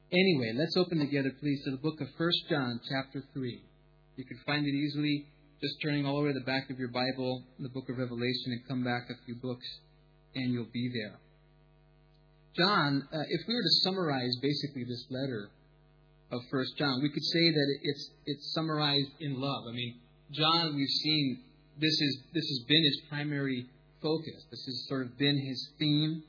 Anyway, let's open together, please, to the book of 1 John, chapter 3. You can find it easily just turning all the way to the back of your Bible, the book of Revelation, and come back a few books, and you'll be there. John, if we were to summarize basically this letter of 1 John, we could say that it's summarized in love. I mean, John, we've seen, this has been his primary focus. This has sort of been his theme.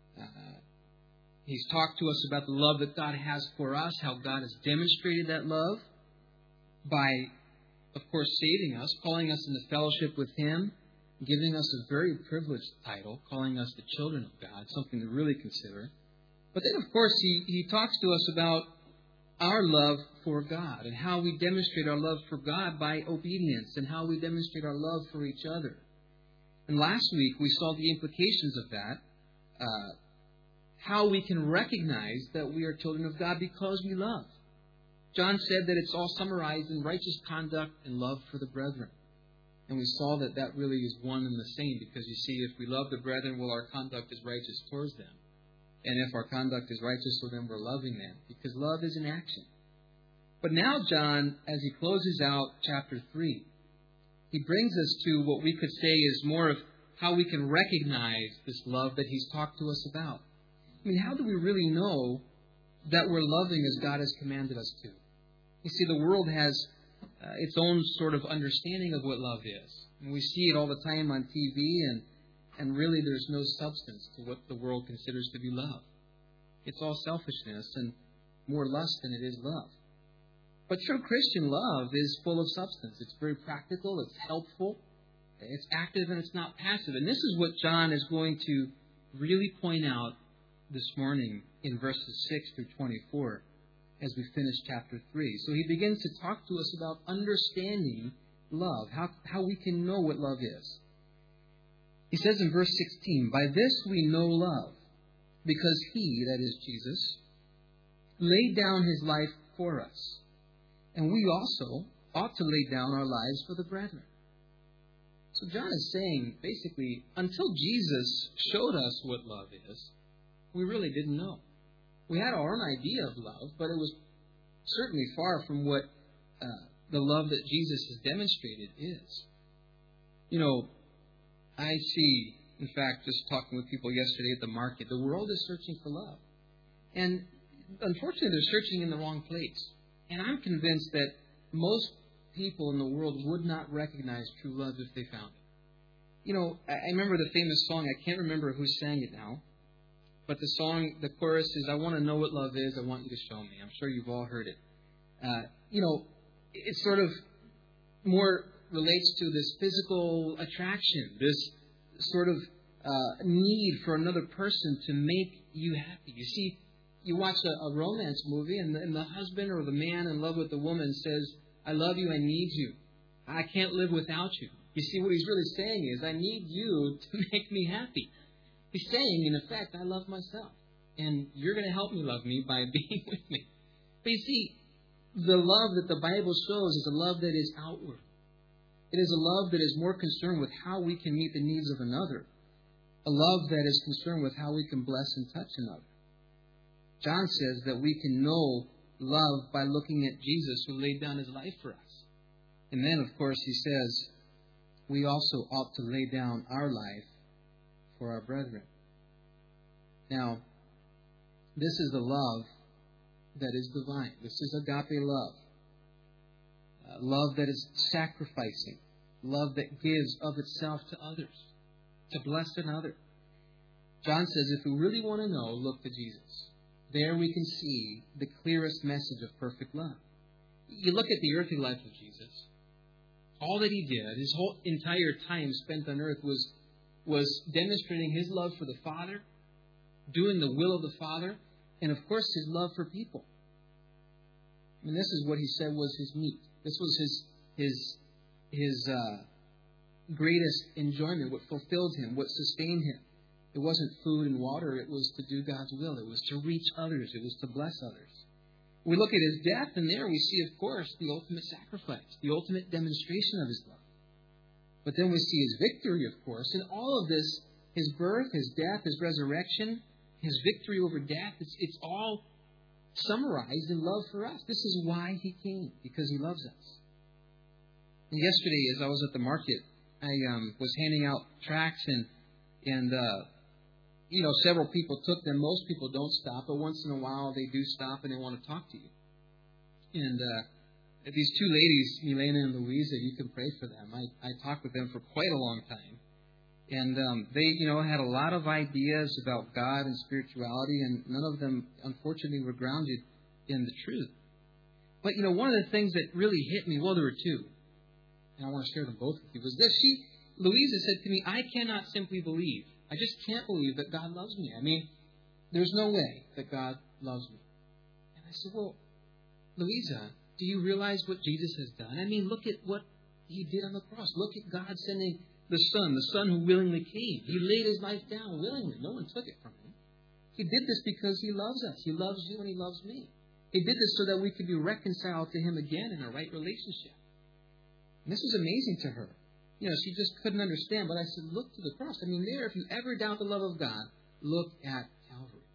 He's talked to us about the love that God has for us, how God has demonstrated that love by, of course, saving us, calling us into fellowship with Him, giving us a very privileged title, calling us the children of God, something to really consider. But then, of course, he talks to us about our love for God and how we demonstrate our love for God by obedience and how we demonstrate our love for each other. And last week, we saw the implications of that, how we can recognize that we are children of God because we love. John said that it's all summarized in righteous conduct and love for the brethren. And we saw that that really is one and the same, because you see, if we love the brethren, well, our conduct is righteous towards them. And if our conduct is righteous, well, then we're loving them, because love is an action. But now John, as he closes out chapter 3, he brings us to what we could say is more of how we can recognize this love that he's talked to us about. I mean, how do we really know that we're loving as God has commanded us to? You see, the world has its own sort of understanding of what love is. And we see it all the time on TV, and really there's no substance to what the world considers to be love. It's all selfishness and more lust than it is love. But true Christian love is full of substance. It's very practical, it's helpful, it's active, and it's not passive. And this is what John is going to really point out this morning in verses 6 through 24 as we finish chapter 3. So he begins to talk to us about understanding love, how we can know what love is. He says in verse 16, "By this we know love, because He," that is Jesus, "laid down His life for us, and we also ought to lay down our lives for the brethren." So John is saying, basically, until Jesus showed us what love is, we really didn't know. We had our own idea of love, but it was certainly far from what the love that Jesus has demonstrated is. You know, I see, in fact, just talking with people yesterday at the market, the world is searching for love. And unfortunately, they're searching in the wrong place. And I'm convinced that most people in the world would not recognize true love if they found it. You know, I remember the famous song, I can't remember who sang it now, but the song, the chorus is, "I want to know what love is, I want you to show me." I'm sure you've all heard it. You know, it sort of more relates to this physical attraction, this sort of need for another person to make you happy. You see, you watch a romance movie, and the husband or the man in love with the woman says, "I love you, I need you. I can't live without you." You see, what he's really saying is, I need you to make me happy. He's saying, in effect, I love myself, and you're going to help me love me by being with me. But you see, the love that the Bible shows is a love that is outward. It is a love that is more concerned with how we can meet the needs of another. A love that is concerned with how we can bless and touch another. John says that we can know love by looking at Jesus, who laid down His life for us. And then, of course, he says, we also ought to lay down our life for our brethren. Now, this is the love that is divine. This is agape love. Love that is sacrificing. Love that gives of itself to others, to bless another. John says if we really want to know, look to Jesus. There we can see the clearest message of perfect love. You look at the earthly life of Jesus. All that He did, His whole entire time spent on earth was demonstrating His love for the Father, doing the will of the Father, and of course His love for people. I mean, this is what He said was His meat. This was His greatest enjoyment, what fulfilled Him, what sustained Him. It wasn't food and water, it was to do God's will. It was to reach others. It was to bless others. We look at His death, and there we see, of course, the ultimate sacrifice, the ultimate demonstration of His love. But then we see His victory, of course. And all of this, His birth, His death, His resurrection, His victory over death, it's all summarized in love for us. This is why He came, because He loves us. And yesterday, as I was at the market, I was handing out tracts, and several people took them. Most people don't stop, but once in a while they do stop and they want to talk to you. And these two ladies, Milena and Louisa, you can pray for them. I talked with them for quite a long time. And they, had a lot of ideas about God and spirituality, and none of them, unfortunately, were grounded in the truth. But, one of the things that really hit me, well, there were two, and I want to share them both with you, was this. Louisa said to me, I cannot simply believe. I just can't believe that God loves me. I mean, there's no way that God loves me. And I said, well, Louisa, do you realize what Jesus has done? I mean, look at what He did on the cross. Look at God sending the Son who willingly came. He laid His life down willingly. No one took it from Him. He did this because He loves us. He loves you and He loves me. He did this so that we could be reconciled to Him again in a right relationship. And this was amazing to her. She just couldn't understand. But I said, look to the cross. I mean, if you ever doubt the love of God, look at Calvary.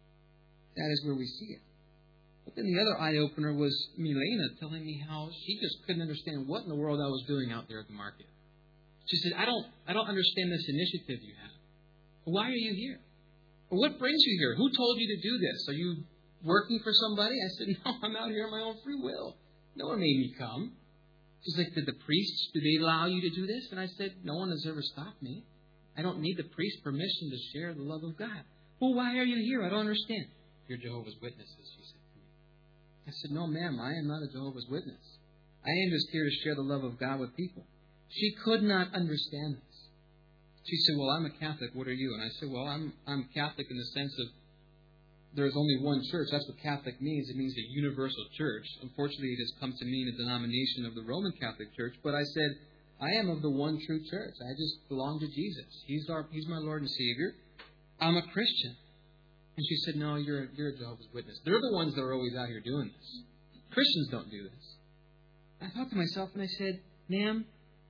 That is where we see it. But then the other eye-opener was Milena telling me how she just couldn't understand what in the world I was doing out there at the market. She said, I don't understand this initiative you have. Why are you here? Or what brings you here? Who told you to do this? Are you working for somebody? I said, no, I'm out here on my own free will. No one made me come. She's like, did the priests, do they allow you to do this? And I said, no one has ever stopped me. I don't need the priest's permission to share the love of God. Well, why are you here? I don't understand. You're Jehovah's Witnesses, she said to me. I said, no, ma'am, I am not a Jehovah's Witness. I am just here to share the love of God with people. She could not understand this. She said, well, I'm a Catholic. What are you? And I said, well, I'm Catholic in the sense of there's only one church. That's what Catholic means. It means the universal church. Unfortunately, it has come to mean a denomination of the Roman Catholic Church. But I said, I am of the one true church. I just belong to Jesus. He's my Lord and Savior. I'm a Christian. And she said, no, you're a Jehovah's Witness. They're the ones that are always out here doing this. Christians don't do this. I thought to myself and I said, ma'am,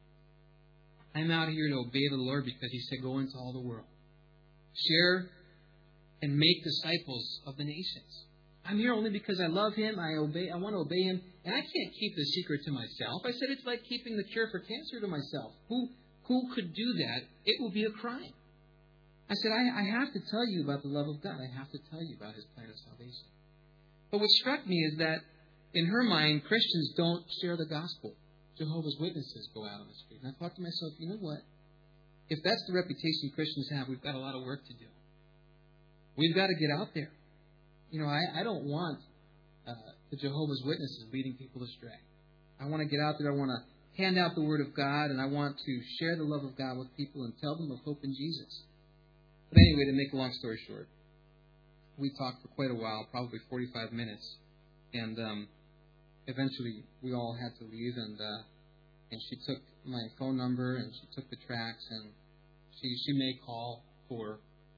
I'm out here to obey the Lord because He said, go into all the world. Share and make disciples of the nations. I'm here only because I love Him. I want to obey Him. And I can't keep the secret to myself. I said it's like keeping the cure for cancer to myself. Who could do that? It will be a crime. I said, I have to tell you about the love of God. I have to tell you about His plan of salvation. But what struck me is that in her mind, Christians don't share the gospel. Jehovah's Witnesses go out on the street. And I thought to myself, you know what? If that's the reputation Christians have, we've got a lot of work to do. We've got to get out there. I don't want the Jehovah's Witnesses leading people astray. I want to get out there. I want to hand out the Word of God, and I want to share the love of God with people and tell them of hope in Jesus. But anyway, to make a long story short, we talked for quite a while, probably 45 minutes, and eventually we all had to leave, and she took my phone number and she took the tracts, and she may call for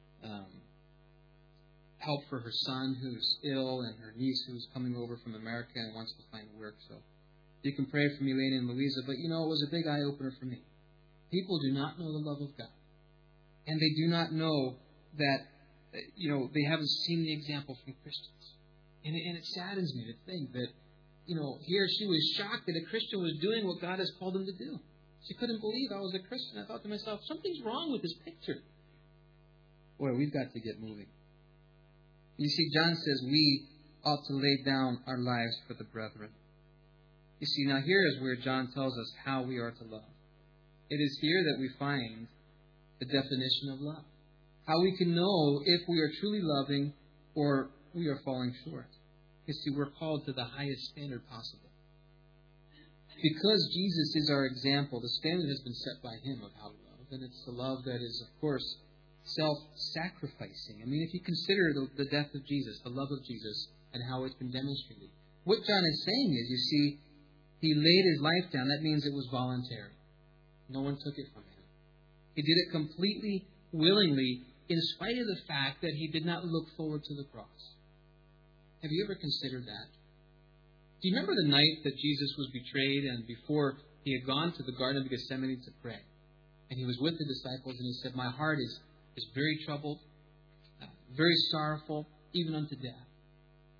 help for her son who's ill and her niece who's coming over from America and wants to find work. So you can pray for me, Lena and Louisa. But it was a big eye opener for me. People do not know the love of God, and they do not know that they haven't seen the example from Christians, and it saddens me to think that here she was shocked that a Christian was doing what God has called him to do. She couldn't believe I was a Christian. I thought to myself, something's wrong with this picture. Boy, we've got to get moving. You see, John says we ought to lay down our lives for the brethren. You see, now here is where John tells us how we are to love. It is here that we find the definition of love. How we can know if we are truly loving or we are falling short. You see, we're called to the highest standard possible. Because Jesus is our example, the standard has been set by Him of how to love. And it's the love that is, of course, self-sacrificing. I mean, if you consider the death of Jesus, the love of Jesus, and how it's been demonstrated, what John is saying is, you see, He laid His life down. That means it was voluntary. No one took it from Him. He did it completely, willingly, in spite of the fact that He did not look forward to the cross. Have you ever considered that? Do you remember the night that Jesus was betrayed and before He had gone to the Garden of Gethsemane to pray? And He was with the disciples and He said, my heart is very troubled, very sorrowful, even unto death.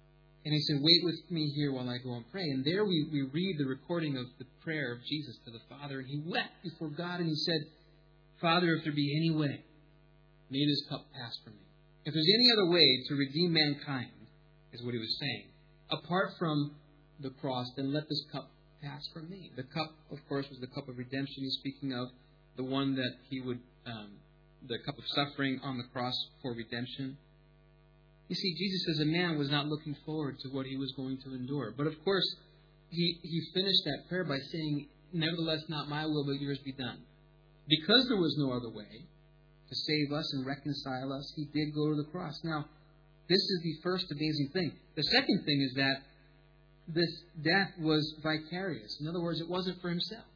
And he said, wait with me here while I go and pray. And there we read the recording of the prayer of Jesus to the Father. And he wept before God and he said, Father, if there be any way, may this cup pass from me. If there's any other way to redeem mankind, is what he was saying, apart from the cross, then let this cup pass from me. The cup, of course, was the cup of redemption he's speaking of, the one that he would, the cup of suffering on the cross for redemption. You see, Jesus as a man was not looking forward to what he was going to endure. But of course, he finished that prayer by saying, nevertheless, not my will, but yours be done. Because there was no other way to save us and reconcile us, he did go to the cross. Now, this is the first amazing thing. The second thing is that this death was vicarious. In other words, it wasn't for himself.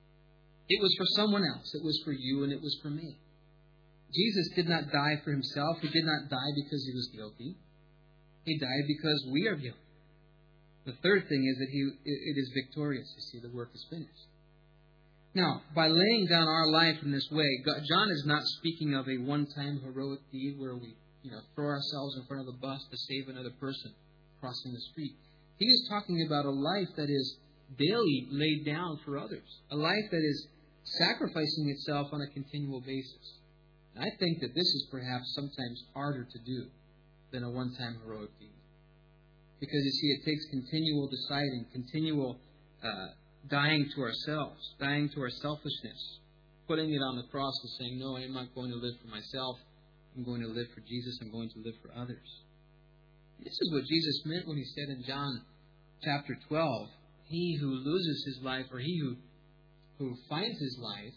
It was for someone else. It was for you and it was for me. Jesus did not die for himself. He did not die because he was guilty. He died because we are guilty. The third thing is that it is victorious. You see, the work is finished. Now, by laying down our life in this way, John is not speaking of a one-time heroic deed where we throw ourselves in front of the bus to save another person crossing the street. He is talking about a life that is daily laid down for others, a life that is sacrificing itself on a continual basis. And I think that this is perhaps sometimes harder to do than a one-time heroic deed. Because, you see, it takes continual deciding, continual dying to ourselves, dying to our selfishness, putting it on the cross and saying, no, I'm not going to live for myself. I'm going to live for Jesus. I'm going to live for others. This is what Jesus meant when he said in John chapter 12, he who loses his life, or he who finds his life,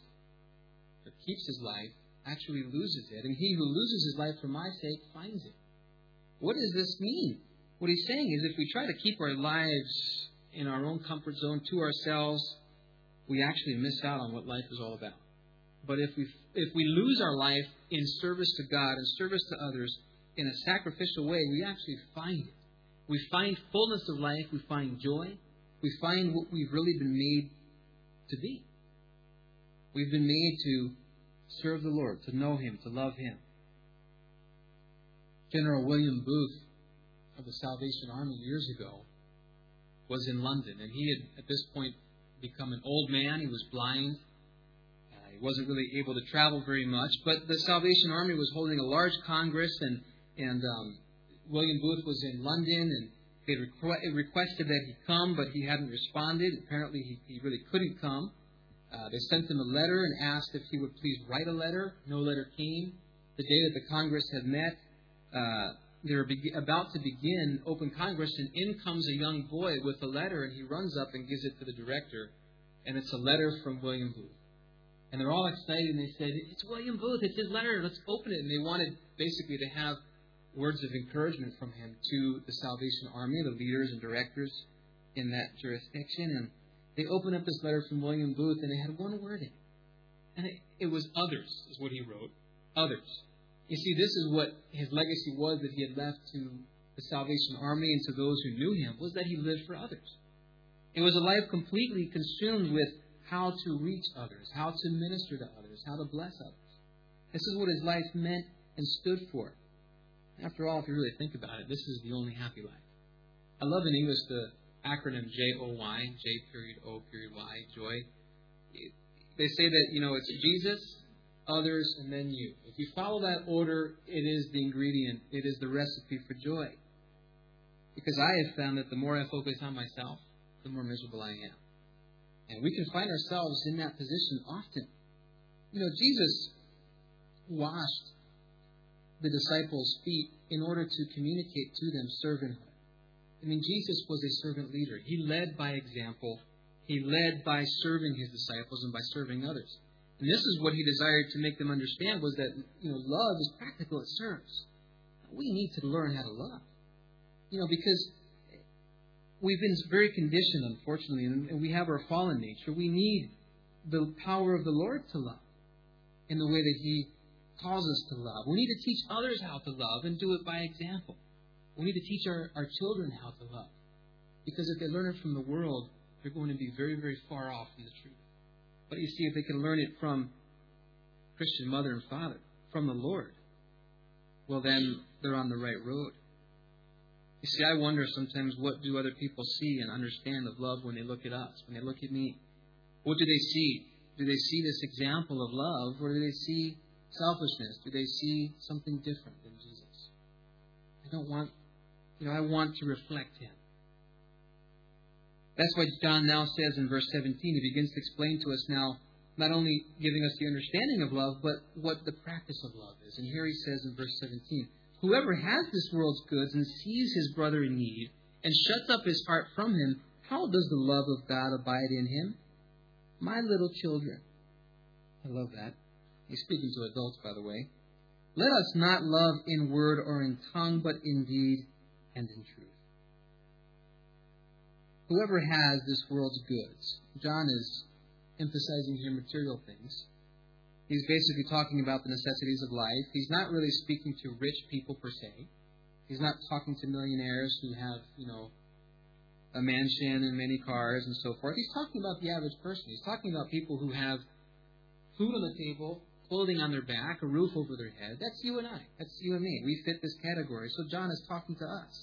or keeps his life, actually loses it. And he who loses his life for my sake finds it. What does this mean? What he's saying is if we try to keep our lives in our own comfort zone to ourselves, we actually miss out on what life is all about. But if we lose our life in service to God and service to others in a sacrificial way, we actually find it. We find fullness of life. We find joy. We find what we've really been made to be. We've been made to serve the Lord, to know Him, to love Him. General William Booth of the Salvation Army years ago was in London, and he had at this point become an old man. He was blind. He wasn't really able to travel very much, but the Salvation Army was holding a large congress, and William Booth was in London, and they requested that he come, but he hadn't responded. Apparently, he really couldn't come. They sent him a letter and asked if he would please write a letter. No letter came. The day that the Congress had met, they were about to begin open Congress, and in comes a young boy with a letter, and he runs up and gives it to the director, and it's a letter from William Booth. And they're all excited, and they said, it's William Booth, it's his letter, let's open it. And they wanted basically to have words of encouragement from him to the Salvation Army, the leaders and directors in that jurisdiction. And they opened up this letter from William Booth, and it had one word in it. And it was others, is what he wrote. Others. You see, this is what his legacy was that he had left to the Salvation Army and to those who knew him, was that he lived for others. It was a life completely consumed with how to reach others, how to minister to others, how to bless others. This is what his life meant and stood for. After all, if you really think about it, this is the only happy life. I love in English the acronym JOY, J.O.Y, joy. They say that, it's Jesus, others, and then you. If you follow that order, it is the ingredient, it is the recipe for joy. Because I have found that the more I focus on myself, the more miserable I am. And we can find ourselves in that position often. Jesus washed the disciples' feet in order to communicate to them servanthood. Jesus was a servant leader. He led by example. He led by serving his disciples and by serving others. And this is what he desired to make them understand, was that, love is practical, it serves. We need to learn how to love. Because we've been very conditioned, unfortunately, and we have our fallen nature. We need the power of the Lord to love in the way that He calls us to love. We need to teach others how to love and do it by example. We need to teach our children how to love. Because if they learn it from the world, they're going to be very, very far off from the truth. But you see, if they can learn it from Christian mother and father, from the Lord, well then they're on the right road. You see, I wonder sometimes, what do other people see and understand of love when they look at us, when they look at me? What do they see? Do they see this example of love, or do they see selfishness? Do they see something different than Jesus? I want to reflect Him. That's what John now says in verse 17. He begins to explain to us now, not only giving us the understanding of love, but what the practice of love is. And here he says in verse 17, whoever has this world's goods and sees his brother in need and shuts up his heart from him, how does the love of God abide in him? My little children. I love that. He's speaking to adults, by the way. Let us not love in word or in tongue, but in deed and in truth. Whoever has this world's goods. John is emphasizing here material things. He's basically talking about the necessities of life. He's not really speaking to rich people per se. He's not talking to millionaires who have, a mansion and many cars and so forth. He's talking about the average person. He's talking about people who have food on the table, clothing on their back, a roof over their head. That's you and I. That's you and me. We fit this category. So John is talking to us.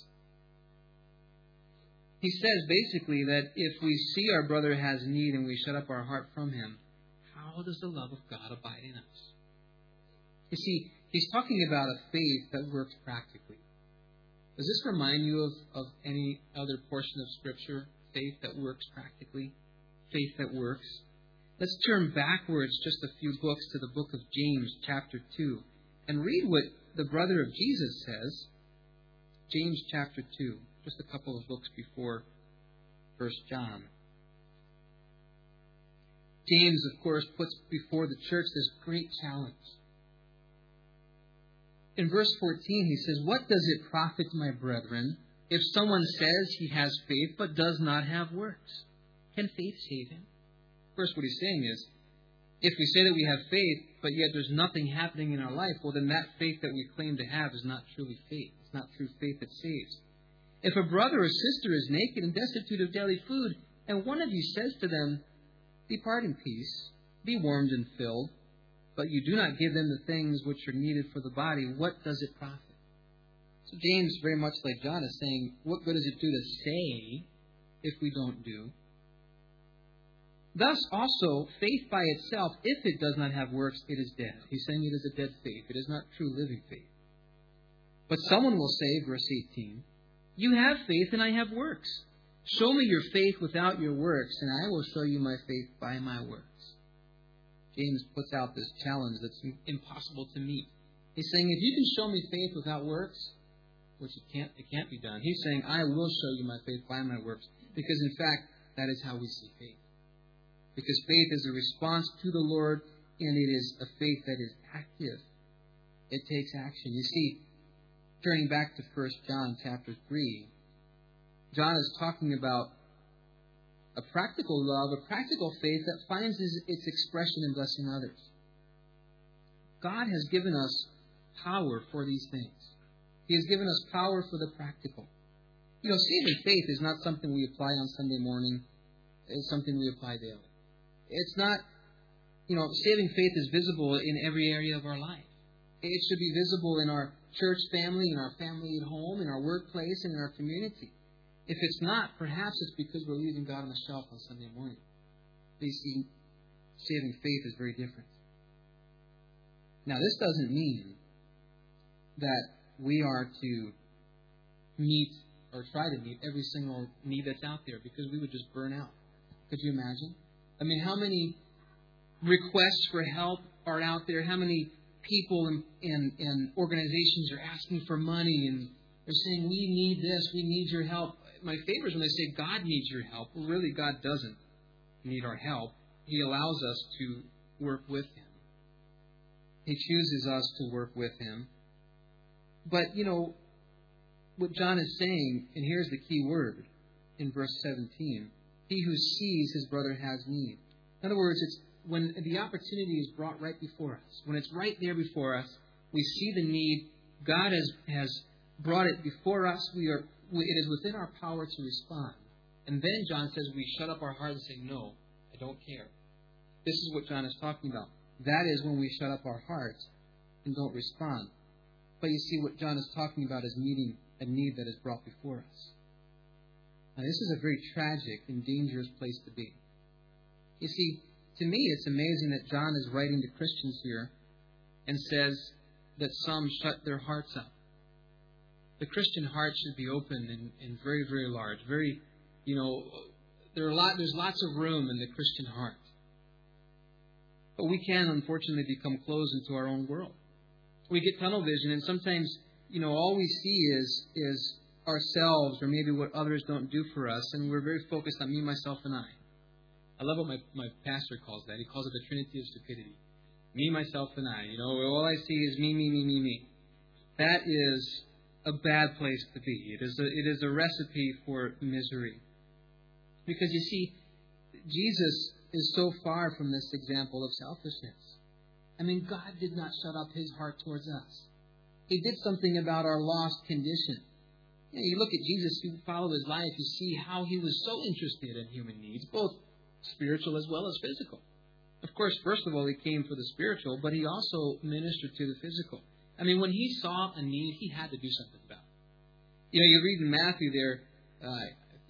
He says basically that if we see our brother has need and we shut up our heart from him, how does the love of God abide in us? You see, he's talking about a faith that works practically. Does this remind you of any other portion of Scripture? Faith that works practically? Faith that works? Let's turn backwards just a few books to the book of James, chapter 2, and read what the brother of Jesus says. James, chapter 2, just a couple of books before 1 John. James, of course, puts before the church this great challenge. In verse 14, he says, what does it profit, my brethren, if someone says he has faith but does not have works? Can faith save him? First, what he's saying is, if we say that we have faith, but yet there's nothing happening in our life, well, then that faith that we claim to have is not truly faith. It's not true faith that saves. If a brother or sister is naked and destitute of daily food, and one of you says to them, depart in peace, be warmed and filled, but you do not give them the things which are needed for the body, what does it profit? So James, very much like John, is saying, what good does it do to say if we don't do? Thus also, faith by itself, if it does not have works, it is dead. He's saying it is a dead faith. It is not true living faith. But someone will say, verse 18, you have faith and I have works. Show me your faith without your works, and I will show you my faith by my works. James puts out this challenge that's impossible to meet. He's saying, if you can show me faith without works, which it can't be done. He's saying, I will show you my faith by my works, because in fact, that is how we see faith. Because faith is a response to the Lord, and it is a faith that is active. It takes action. You see, turning back to 1 John chapter 3, John is talking about a practical love, a practical faith that finds its expression in blessing others. God has given us power for these things. He has given us power for the practical. Saving faith is not something we apply on Sunday morning. It's something we apply daily. It's not, saving faith is visible in every area of our life. It should be visible in our church family, in our family at home, in our workplace, and in our community. If it's not, perhaps it's because we're leaving God on the shelf on Sunday morning. You see, saving faith is very different. Now, this doesn't mean that we are to meet or try to meet every single need that's out there, because we would just burn out. Could you imagine? How many requests for help are out there? How many people and organizations are asking for money, and they're saying, we need this, we need your help. My favorite is when they say God needs your help. Well, really, God doesn't need our help. He allows us to work with Him. He chooses us to work with Him. But, what John is saying, and here's the key word in verse 17, he who sees his brother has need. In other words, it's when the opportunity is brought right before us. When it's right there before us, we see the need. God has brought it before us. It is within our power to respond. And then John says we shut up our heart and say, no, I don't care. This is what John is talking about. That is when we shut up our hearts and don't respond. But you see, what John is talking about is meeting a need that is brought before us. Now, this is a very tragic and dangerous place to be. You see, to me, it's amazing that John is writing to Christians here and says that some shut their hearts up. The Christian heart should be open and very, very large. Very, there's lots of room in the Christian heart. But we can, unfortunately, become closed into our own world. We get tunnel vision, and sometimes, all we see is ourselves or maybe what others don't do for us, and we're very focused on me, myself, and I. I love what my pastor calls that. He calls it the Trinity of Stupidity. Me, myself, and I. All I see is me, me, me, me, me. That is a bad place to be. It is a recipe for misery. Because you see, Jesus is so far from this example of selfishness. I mean, God did not shut up His heart towards us. He did something about our lost condition. You look at Jesus, you follow His life, you see how He was so interested in human needs, both spiritual as well as physical. Of course, first of all, He came for the spiritual, but He also ministered to the physical. I mean, when He saw a need, He had to do something about it. You read in Matthew there, I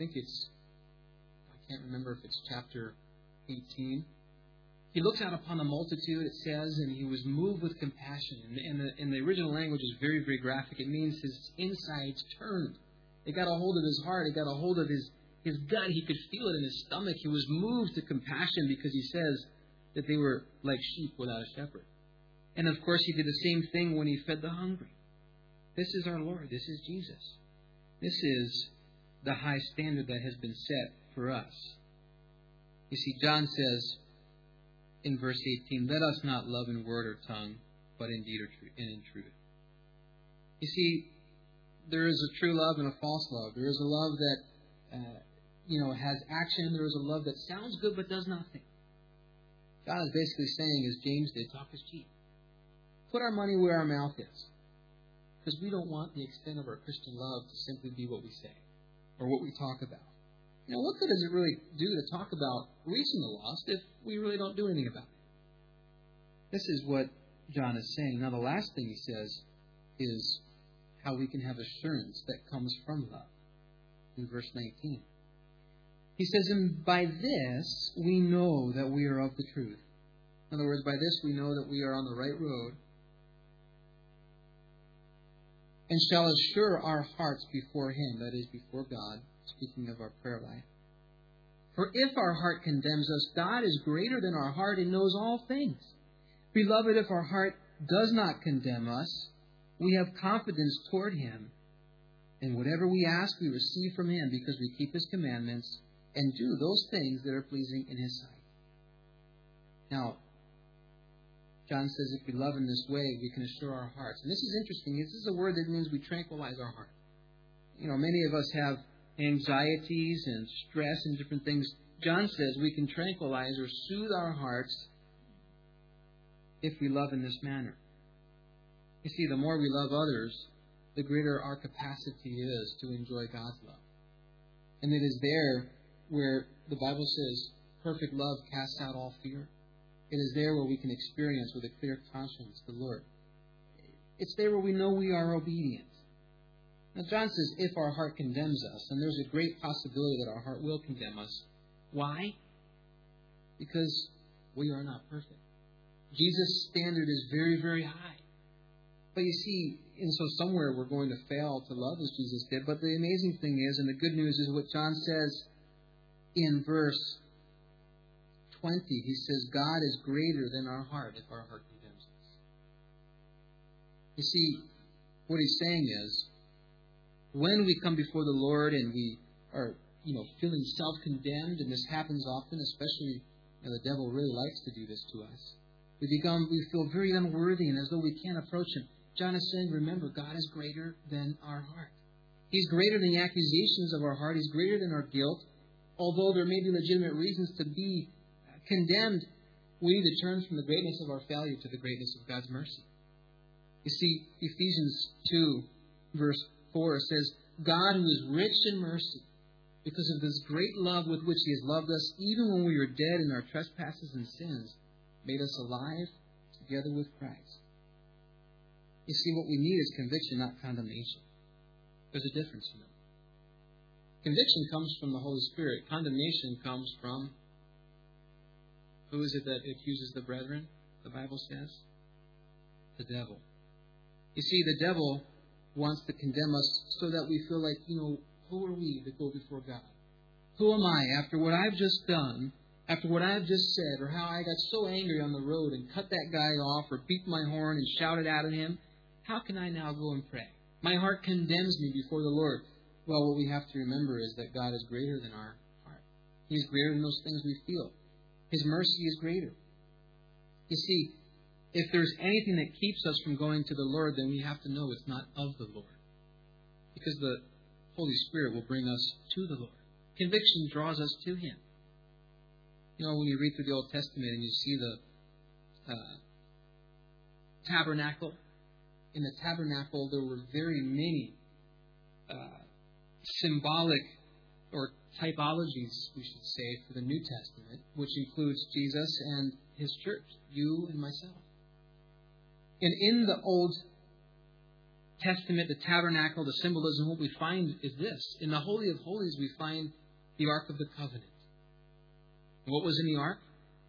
can't remember if it's chapter 18. He looks out upon the multitude, it says, and He was moved with compassion. And the original language is very, very graphic. It means His insides turned. It got a hold of His heart. It got a hold of His gut. He could feel it in His stomach. He was moved to compassion because He says that they were like sheep without a shepherd. And of course, He did the same thing when He fed the hungry. This is our Lord. This is Jesus. This is the high standard that has been set for us. You see, John says in verse 18, let us not love in word or tongue, but in deed and in truth. You see, there is a true love and a false love. There is a love that has action. There is a love that sounds good but does nothing. God is basically saying, as James did, talk is cheap. Put our money where our mouth is. Because we don't want the extent of our Christian love to simply be what we say or what we talk about. What good does it really do to talk about reaching the lost if we really don't do anything about it? This is what John is saying. Now, the last thing he says is how we can have assurance that comes from love. In verse 19. He says, and by this we know that we are of the truth. In other words, by this we know that we are on the right road, and shall assure our hearts before Him, that is, before God, speaking of our prayer life. For if our heart condemns us, God is greater than our heart and knows all things. Beloved, if our heart does not condemn us, we have confidence toward Him, and whatever we ask, we receive from Him, because we keep His commandments and do those things that are pleasing in His sight. Now, John says if we love in this way, we can assure our hearts. And this is interesting. This is a word that means we tranquilize our heart. Many of us have anxieties and stress and different things. John says we can tranquilize or soothe our hearts if we love in this manner. You see, the more we love others, the greater our capacity is to enjoy God's love. And it is there where the Bible says perfect love casts out all fear. It is there where we can experience with a clear conscience the Lord. It's there where we know we are obedient. Now, John says, if our heart condemns us, and there's a great possibility that our heart will condemn us. Why? Because we are not perfect. Jesus' standard is very, very high. But you see, and so somewhere we're going to fail to love as Jesus did. But the amazing thing is, and the good news is what John says in verse 20. He says, God is greater than our heart if our heart condemns us. You see, what he's saying is, when we come before the Lord and we are, feeling self-condemned, and this happens often, especially the devil really likes to do this to us. We feel very unworthy and as though we can't approach Him. John is saying, remember, God is greater than our heart. He's greater than the accusations of our heart. He's greater than our guilt. Although there may be legitimate reasons to be condemned, we need to turn from the greatness of our failure to the greatness of God's mercy. You see, Ephesians 2, verse 4 says, God, who is rich in mercy, because of this great love with which He has loved us, even when we were dead in our trespasses and sins, made us alive together with Christ. You see, what we need is conviction, not condemnation. There's a difference in them. Conviction comes from the Holy Spirit. Condemnation comes from, who is it that accuses the brethren, the Bible says? The devil. You see, the devil wants to condemn us so that we feel like, who are we to go before God? Who am I after what I've just done, after what I've just said, or how I got so angry on the road and cut that guy off or beat my horn and shouted out at him? How can I now go and pray? My heart condemns me before the Lord. Well, what we have to remember is that God is greater than our heart. He's greater than those things we feel. His mercy is greater. You see, if there's anything that keeps us from going to the Lord, then we have to know it's not of the Lord. Because the Holy Spirit will bring us to the Lord. Conviction draws us to Him. When you read through the Old Testament and you see the tabernacle, in the tabernacle there were very many symbolic or typologies, we should say, for the New Testament, which includes Jesus and His church, you and myself. And in the Old Testament, the tabernacle, the symbolism, what we find is this. In the Holy of Holies, we find the Ark of the Covenant. And what was in the Ark?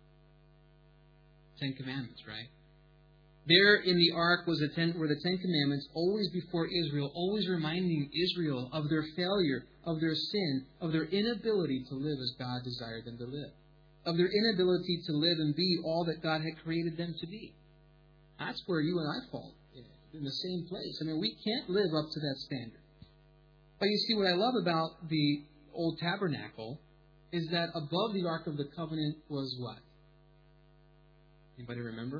10 Commandments, right? There in the Ark were the 10 Commandments, always before Israel, always reminding Israel of their failure, of their sin, of their inability to live as God desired them to live, of their inability to live and be all that God had created them to be. That's where you and I fall in the same place. We can't live up to that standard. But you see, what I love about the old tabernacle is that above the Ark of the Covenant was what? Anybody remember?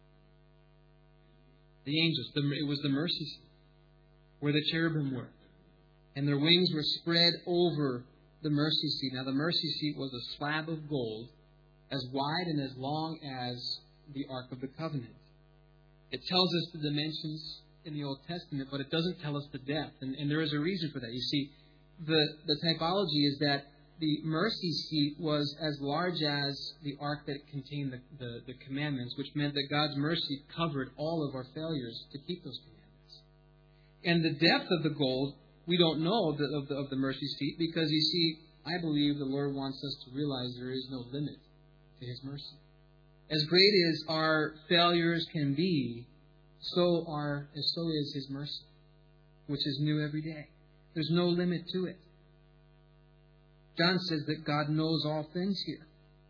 The angels. It was the mercy seat where the cherubim were. And their wings were spread over the mercy seat. Now, the mercy seat was a slab of gold as wide and as long as the Ark of the Covenant. It tells us the dimensions in the Old Testament, but it doesn't tell us the depth. And there is a reason for that. You see, the typology is that the mercy seat was as large as the ark that contained the commandments, which meant that God's mercy covered all of our failures to keep those commandments. And the depth of the gold, we don't know of the mercy seat, because you see, I believe the Lord wants us to realize there is no limit to His mercy. As great as our failures can be, so is His mercy, which is new every day. There's no limit to it. John says that God knows all things here.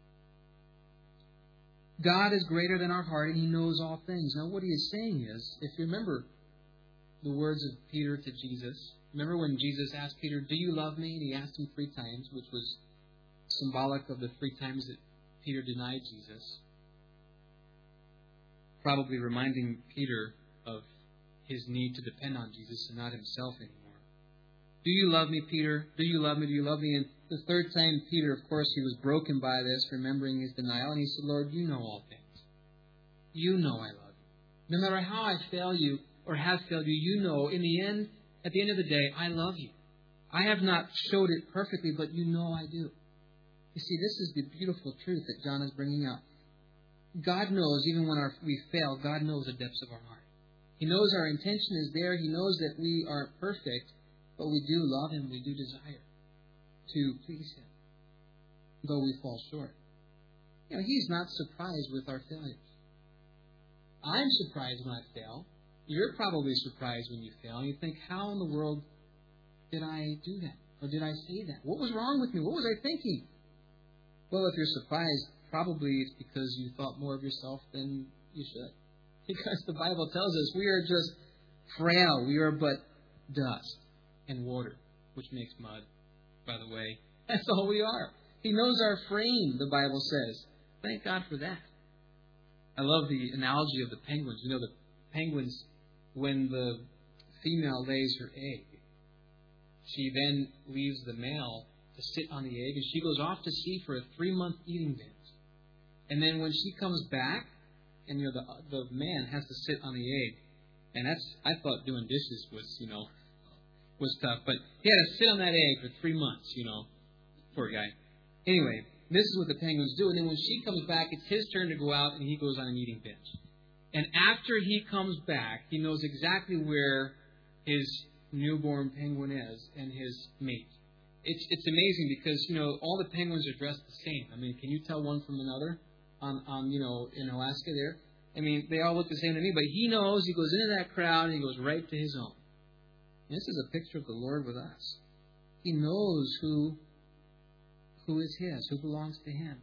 God is greater than our heart, and He knows all things. Now, what He is saying is, if you remember the words of Peter to Jesus, remember when Jesus asked Peter, "Do you love me?" And He asked him 3 times, which was symbolic of the 3 times that Peter denied Jesus. Probably reminding Peter of his need to depend on Jesus and not himself anymore. "Do you love me, Peter? Do you love me? Do you love me?" And the 3rd time, Peter, of course, he was broken by this, remembering his denial. And he said, "Lord, you know all things. You know I love you. No matter how I fail you or have failed you, you know, at the end of the day, I love you. I have not showed it perfectly, but you know I do." You see, this is the beautiful truth that John is bringing out. God knows, even when we fail, God knows the depths of our heart. He knows our intention is there. He knows that we aren't perfect, but we do love Him. We do desire to please Him, though we fall short. He's not surprised with our failures. I'm surprised when I fail. You're probably surprised when you fail. And you think, how in the world did I do that? Or did I say that? What was wrong with me? What was I thinking? Well, if you're surprised, probably it's because you thought more of yourself than you should. Because the Bible tells us we are just frail. We are but dust and water, which makes mud, by the way. That's all we are. He knows our frame, the Bible says. Thank God for that. I love the analogy of the penguins. The penguins, when the female lays her egg, she then leaves the male to sit on the egg, and she goes off to sea for a 3-month eating binge. And then when she comes back, and the man has to sit on the egg, and I thought doing dishes was tough, but he had to sit on that egg for 3 months, poor guy. Anyway, this is what the penguins do, and then when she comes back, it's his turn to go out, and he goes on an eating binge. And after he comes back, he knows exactly where his newborn penguin is and his mate. It's amazing because, all the penguins are dressed the same. I mean, can you tell one from another in Alaska there? I mean, they all look the same to me, but he knows. He goes into that crowd and he goes right to his own. And this is a picture of the Lord with us. He knows who is his, who belongs to him.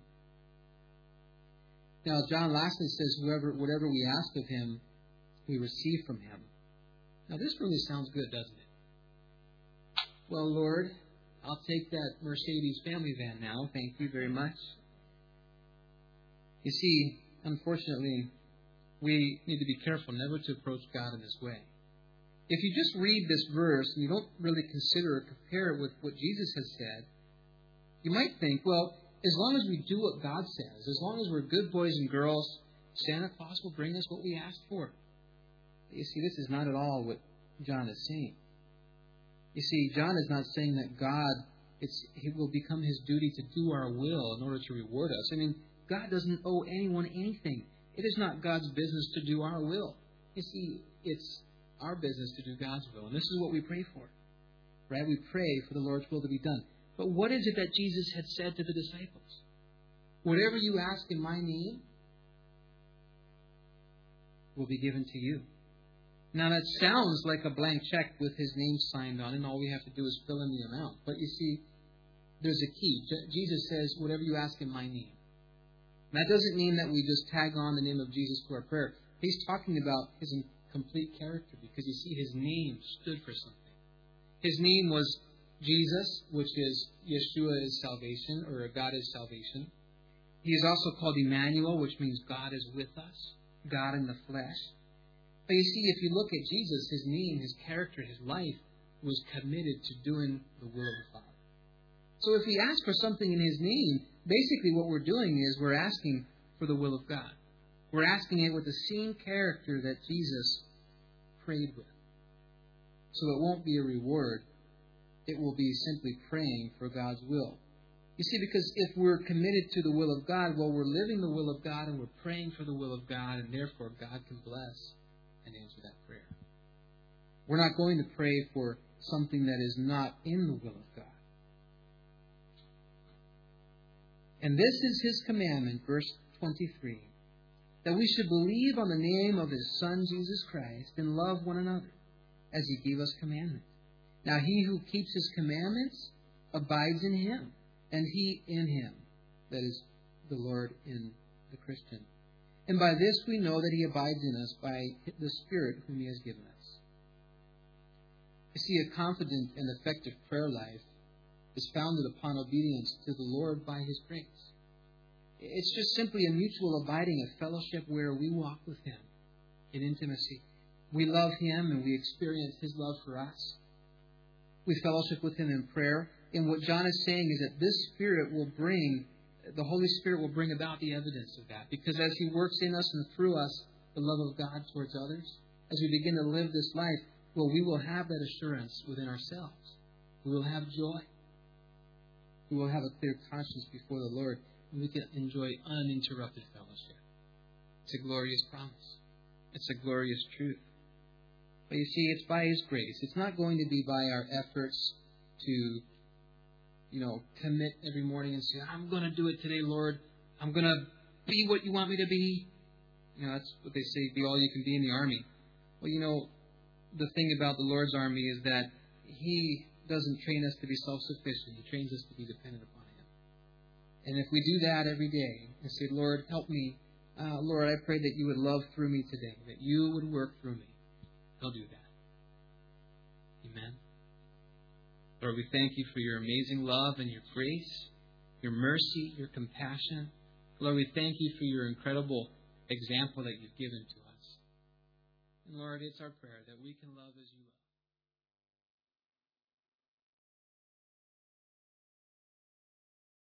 Now, John lastly says, whatever we ask of him, we receive from him. Now, this really sounds good, doesn't it? Well, Lord, I'll take that Mercedes family van now. Thank you very much. You see, unfortunately, we need to be careful never to approach God in this way. If you just read this verse and you don't really consider or compare it with what Jesus has said, you might think, well, as long as we do what God says, as long as we're good boys and girls, Santa Claus will bring us what we asked for. But you see, this is not at all what John is saying. You see, John is not saying that God, it will become his duty to do our will in order to reward us. I mean, God doesn't owe anyone anything. It is not God's business to do our will. You see, it's our business to do God's will. And this is what we pray for. Right? We pray for the Lord's will to be done. But what is it that Jesus had said to the disciples? Whatever you ask in my name will be given to you. Now that sounds like a blank check with his name signed on, and all we have to do is fill in the amount. But you see, there's a key. Jesus says, whatever you ask in my name. And that doesn't mean that we just tag on the name of Jesus to our prayer. He's talking about his complete character, because you see, his name stood for something. His name was Jesus, which is Yeshua is salvation, or God is salvation. He is also called Emmanuel, which means God is with us, God in the flesh. But you see, if you look at Jesus, his name, his character, his life was committed to doing the will of the Father. So if we ask for something in his name, basically what we're doing is we're asking for the will of God. We're asking it with the same character that Jesus prayed with. So it won't be a reward. It will be simply praying for God's will. You see, because if we're committed to the will of God, well, we're living the will of God and we're praying for the will of God, and therefore God can bless and answer that prayer. We're not going to pray for something that is not in the will of God. And this is his commandment, verse 23, that we should believe on the name of his Son, Jesus Christ, and love one another, as he gave us commandment. Now he who keeps his commandments abides in him, and he in him. That is the Lord in the Christian. And by this we know that he abides in us by the Spirit whom he has given us. You see, a confident and effective prayer life is founded upon obedience to the Lord by his grace. It's just simply a mutual abiding, a fellowship where we walk with him in intimacy. We love him and we experience his love for us. We fellowship with him in prayer. And what John is saying is that this Spirit will bring, the Holy Spirit will bring about the evidence of that. Because as he works in us and through us the love of God towards others, as we begin to live this life, well, we will have that assurance within ourselves. We will have joy. We will have a clear conscience before the Lord, and we can enjoy uninterrupted fellowship. It's a glorious promise. It's a glorious truth. But you see, it's by his grace. It's not going to be by our efforts to, commit every morning and say, I'm going to do it today, Lord. I'm going to be what you want me to be. That's what they say, be all you can be in the army. Well, the thing about the Lord's army is that he doesn't train us to be self-sufficient. He trains us to be dependent upon him. And if we do that every day and say, Lord, help me. Lord, I pray that you would love through me today, that you would work through me. He'll do that. Amen. Lord, we thank you for your amazing love and your grace, your mercy, your compassion. Lord, we thank you for your incredible example that you've given to us. And Lord, it's our prayer that we can love as you love.